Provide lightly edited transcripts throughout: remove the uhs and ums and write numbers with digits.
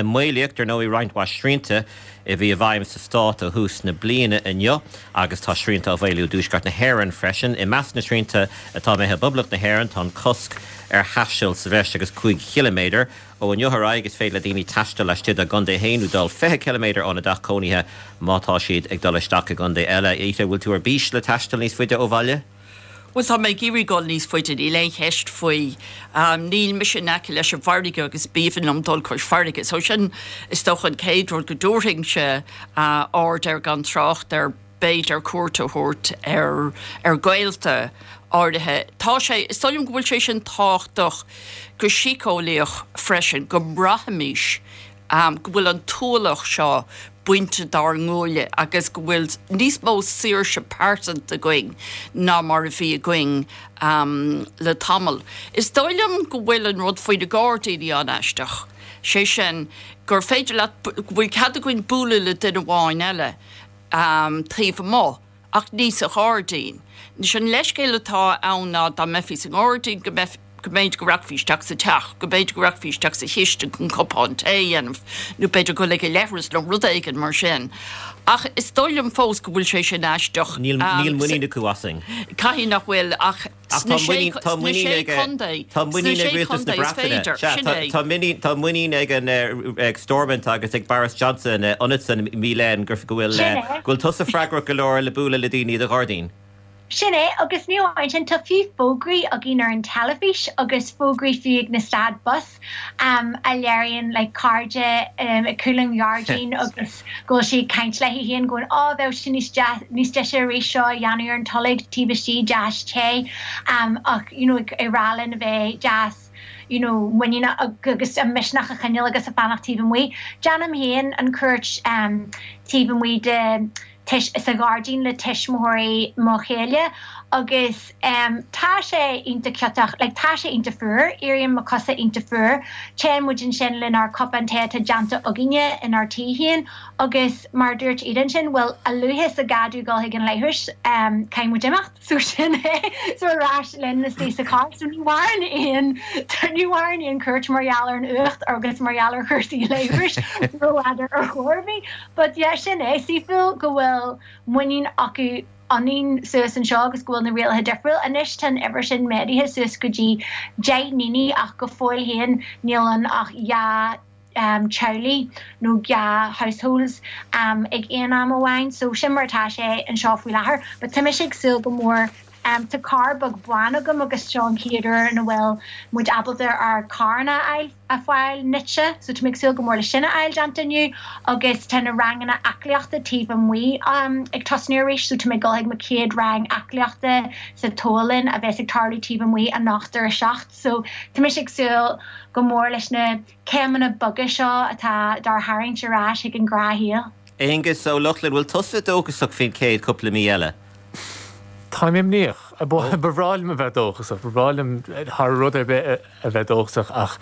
de muíocht nó I roiint wa srínta I bhí a bhaim sa stát a hús na bliana inniu, agus tá srínta a bhhéiliú dúsgart na hhéireann freisin. I meas na srínta atá mé bublach na hhéireann tá cosc haisiil sa bheis agus 5 kilometer ó an Jothar agus féile daoine taiste leis a gundé héinú dal 5 kilometer óna dach cónithe mátá siad ag dul isteach a gundé eile. Ite bhfuil tú ar bís le taiste níos fuide ó bhaile? Well, tá mé géirí gáil níos foiide I le heist faoi níl mis sin aici leis an fardige agus bíhan am dul chuir fardige. So sin is doch an céadúir go dúring se áard ar gan trácht ar béid ar cuairte thuirt ar gailte áirithe. Tá sé, is táim go bhfuil sé sin táchtach go sicólaoch freisin go brahamís go bhfuil an túlach seo buinte dar ngóile agus go bhfuil níos mó sír se páirsant a going ná mar a bhí a going le tamil. Is dóilem go bhfuil an rud faoi de gádaí an eisteach. Sé sin gur féidir le bhfuil cad a going búla le duine bháin eile tríomh má ach níos a gádaín. Ní sin leiscéile tá anna dá mefis an gádaín go méid go racfís teach sa teach, go méid go racfís teach sa hiiste chun copán taanamh, nó beidir go le leras le rud éigen mar sin. Ach is dóilem fós go bhfuil sé sin eisteach. Níl muí na cuasing. Caihí nach bhfuil ach Tá muí ag an Stormont agus ag Boris Johnson Onitson Milan gur bhfuil tusa freigra go leir le búla le daoine a gádaín. Sinné agus níhain sin tá fiú fógraí a gin ar an telefís agus fógraí fiúg na stad bus a léironn le cardide a cooling yardín agus go si caint le híon going bheith sin níos de sé rééis seo dheanú ar an tolig tíbetí jazz té ach i rálinn a bheith jazz when agus a misnach a chuineal agus a fannach tíbhan mui. Janam héan an cuirt tíbhan mui de is a gardín le tiismóirí má chéile agus tá sé inta ceach le tá sé inta fuair éiríonn má cosa inta fuair chéan muidin sin lin ar copan té a janta agine in ar tíhíonn agus mar dúirt iad sin bhfuil a luhis a gadú gáil ag an leihirs caiim muidimecht sú sin so rás lin na stééis a cá so níhhain íon cuirt marall ar an ucht agus marall ar chuirsaí leihirs roiidir ar chóirbhí, but sin sífuil go bhfuil muín acu anín suas an seo agus gúil na réalthe defriúil anis tan ever sin médiithe suas go dtí deid níní ach go fáil héan nílan ach Charlie nó households ag éon am amháin, so sin martá sé an seo faoi láthair, but tá sig sul go mór tá car bag buana gom agus Sean Chéidir na bhfuil muid abaltar ar carna ail a fáil nitse, so to make sil go mór le sinna ail jantaniu agus tena rangana acliachta tíbh mui ag tosnééis, so to make gáil ag macéad rang acliachta sa tólinn a bheits ag tarlú tíbh mui a nachtar a seacht, so tá sig sil go mór leis na cemanna bugga seo atá dar haing serás ag an gráhíal. Agus ó Lochlin bhfuil tusa dógus ag fin céad cúpla mí eile. Táim níoch a bhráilm a bheith dóchasach, bhráilm th rud a bheith dóchasach ach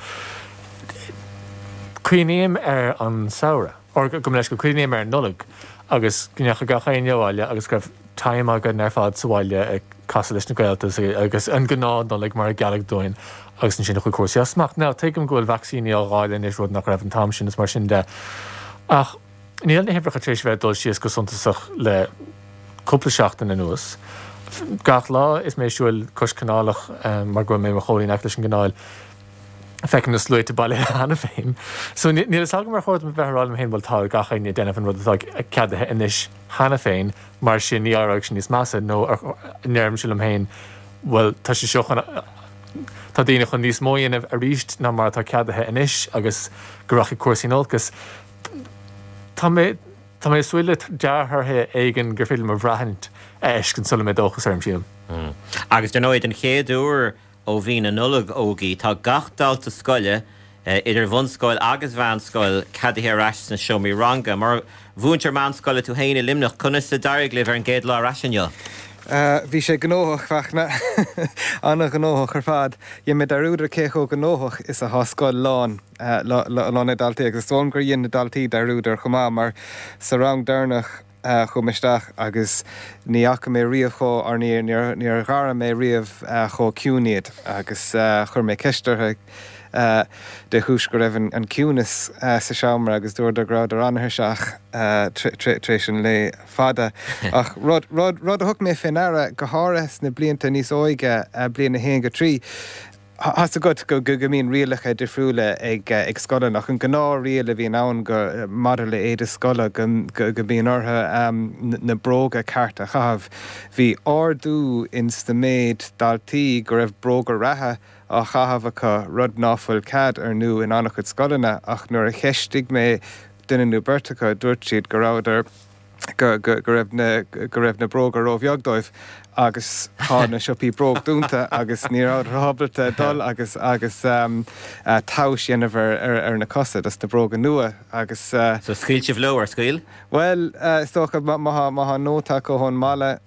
cuinéim ar an saora, or go leis go cuinéim ar nullag agus gneach a gachaon leháile agus go taim agad ar fád saháile ag casa leis na gailtas agus an gnád nó mar a gealag dóin agus an sin chu cuasaí asmach. Ná tuigim go bhfuil vaccíní á gáile is rud nach raibh an tam sin is mar sin de. Ach níl na hebrecha trééis bheith dul sios go suntasach le cúpla seachtain in nuas. Gach lá is mé siúil cos canálach mar go mé mar cholín each leis an gnáil fecin na slúite bailile hena féin. So níl is agam mar chóir me bheitráilm héin bhil tá gachain ní déanamh an rud atá ceadathe inis hena féin mar sin ní áraigh sin níos measa nó nearm siúlam héin bhfuil tá sé seo tá daoine chun níos móíanamh a ríist ná mar tá ceadathe inis agus goracha cuasaíolgus. Tá mé suile deartharthe éigen gur féidir mar bhreathint ecin sulla mé dóchas arm sílam. Agus den óid an chéadúr ó bhí na nullag ógaí tá gach dalta scoile idir bhunscoil agus bhanscoil cadaithe reis na seomí ranga mar bhúntar manscoile tú héine limnach chuna sa dairg libh ar an géad lá reisinneol. Bhí sé gnóthach fachna anna gnóthach ar fad. Dhéim mé darúdar cécho gnóthach is a thascoil lán na daltaí agus bhn gur dhéon na daltaí darúdar chumá mar sa rang darnach chumisteach agus ní acha mé riamh cho ar níor gara mé riamh cho cúniad agus chur mé ceistartha de thuús go raibh an ciúnas sa seamra agus dúir de grad ar anthir seach tréis an le fada. Ach rud a thug mé féinara go háras na blianta níos óige bliana na héan go trí. Has a go mín rialacha difriúla ag scola nach an gná riala bhí ann go mar le éidir scola go bíon ortha na bróga carta chahabh. Bhí ardú insta méid daltaí go raibh bróga ratha a chahabh acha rud náfuil cad ar nu in annach chud scolanna ach nuair a cheistigh mé duine nó bertacha dúirt siad go ráidir go raibh na bróga rómheagdóibh agus hána siopí bróg dúnta agus ní rábalta dul agus tás dhéanamh ar na cosa as na bróga nua agus So scail sibh leo ar scail? Well, stocha maha nóta go hon mala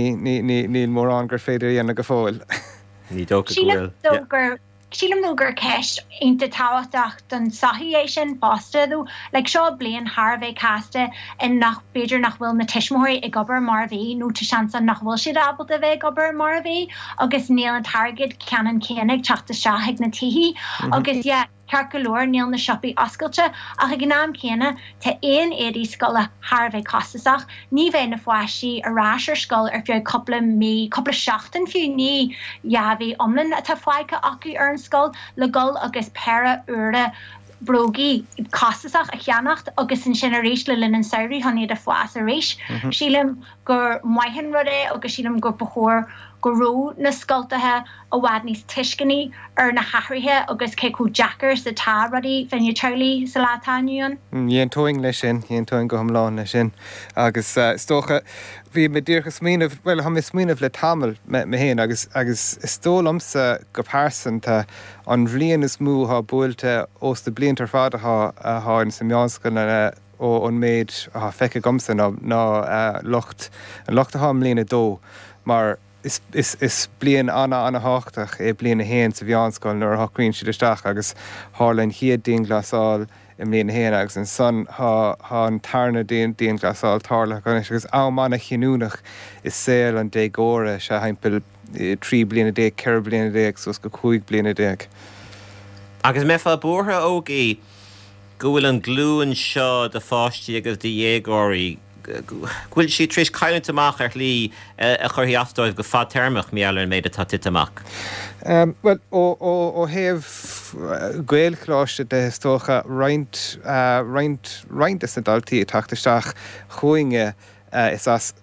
ní mór an gur féidir dhéanana go fóil. Ní dócha gohfuil. Sílam nó gur ceist inta táhaach don sahiéis sin bástaú, le seo blion Harbheith casta in nach beidir nach bhfuil na tiismóirí ag gobar mar bhí nó tá seansa nach bhfuil siad abalta bheith gobar mar bhí, agus níl an targad ceanan céannig teachta seaigh na tihí, agus cear go leor níl na siopaí oscailte ach ag gnám céanna tá éon éadí scola Harbheith castasach, ní bheith na foiisí arás ar scoil ar fiú coppla seachtain fiú ní jaabhí omlan a tá foiice acu ar an scoil le gol agus pera ura brogi castasach a cheannacht agus in sin rééis le linn saoirí honí a foias a rééis. Sílim gur maihan rudé agus sílim gur bechóir go ró na scultathe a bhhad níos tuiscinní ar na hathraithe agus cé Jackar sa tá rudí fenne Charlie sa látániuon. Dhéon tóing lei sin, dhéon tóing go hamláin lei sin. Agus stocha bhí me ddíorcha smíanamh, well ha mis smíanamh le tamil me héin agus stólamsa go pásanta an bhliaon is mú há buailte os de bliantar fadacha há in sa meánscoil ó an méid feice gomsa ná locht a há mlíana dó, mar is blian anna háchtach blian na héin sa bheánscoil nuair thughaíonn siad isteach agus hálainn chiad daon glasáil im líon héana agus an son há an tarna daon glasáil tarla agus ámana chinúnach is saoil an dé góra se haimpil 3 bliana déag, 4 bliana déag, sos go 5 bliana déag. Agus mé fá bútha ógaí go bhfuil an glúin seo de fáistí agus de dhégóirí Gwyl si tris caiint amach ar lí a chur hiaftóibh go fad termach meallar méid atá tit amach? Well, ó heh gweilchláiste de stocha roint is na daltaí tachtasteach chuinge is as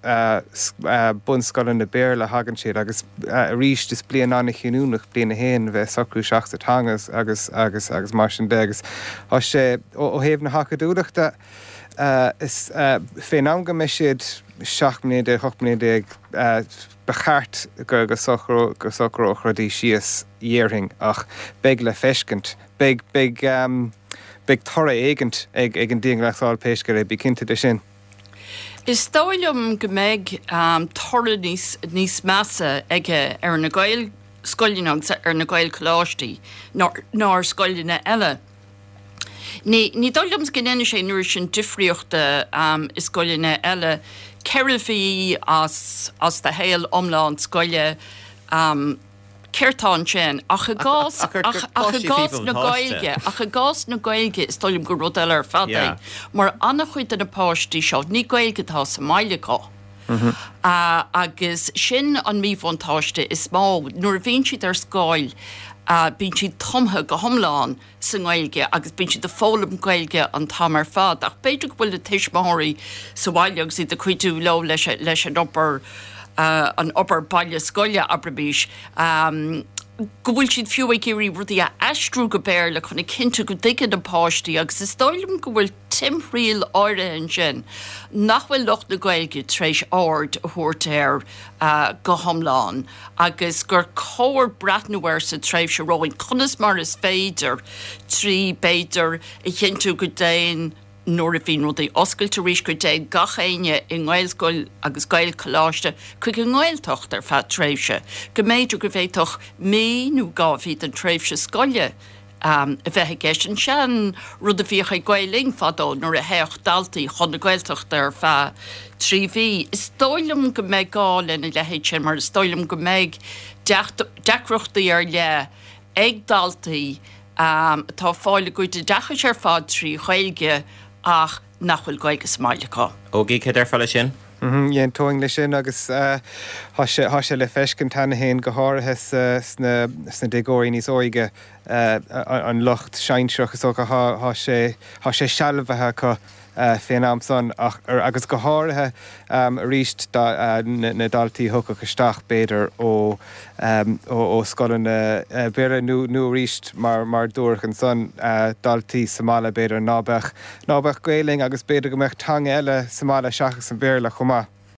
bunscoilin na béir le hagan siad agus ríist is blian anna chinúnach bliana héin bheith sacrú seachta tangas agus mar sin degus. Tá sé ó heh na hacaúireachta is féin anga me siad 7 mléide, 8 mléide bechart go socró chrodí sias dhéirthing ach beag le feiscint, beag torra éigent ag an díon leáil péisce ré cinnta de sin. Is stáilm go méid torra níos measa aige ar na gail scoilíneach ar na gail choláistí ná scoilíne eile. Ní dóilms gnéine sé nuair sin difriochta is scoilíne eile ceirfí as de héal omláin scoile ceirtáin sin ach a gás na gailge is stoilm go rud eile ar fada mar anna chuid na páistí seo ní gailgetá sa maileá. Agus sin an míhhantáiste is má nuair bhíonn siad ar scáil bín si tomtha go thomláin san gailge agus bín si de fólam gailge an tamar fad ach beidir bhfuil le tiismóirí sa bhaileag si de chuidú lo leis an opair baile scoile abrabís go bhfuil siad fiú géirí rudí a eistrú go béir le chuna cinnte go dtí an páistí agus is stoilm go bhfuil timthrial áire an sin nach bhfuil locht na gailge tréis áard a thuirtéir go thomláin agus gur cóir brathnúir sa tréimh se roin chunas mar is féidir trí béidir i chinú go déin nóir a bhín rud é oscailte ríis go dé gachéine i ngáilscoil agus gail choláiste chuig an ngáiltocht ar fad tréimhse. Go méidir go bhéitoch méú gáhíad an tréimhse scoile a bheitthe gceist an sean rud a bhíocha gailing fadó nuair a heocht daltaí chun na gailtocht ar fa tríhí. Is stoilm go méid gáilin i lehéid sin mar is stoilm go méid deachreachtaí ar le ag daltaí tá fáile go de dechas ar fád trí chailge ach nachfuil goigus máileá. Ógé cé ar fáile sin? Dhéon tóing lei sin agus há sé le feiscin tanna héin go háirithe sna dégóirí níos óige an lucht seinseach ó há sé sealmhathe chu féin amson agus go háirithe ríist na daltaí thucha isteach béidir ó scolann beire nó ríist mar dúach an son daltaí Somála béidir nábeh Gaeling agus béidir go meach tang eile Somála seachas an béir le chumá.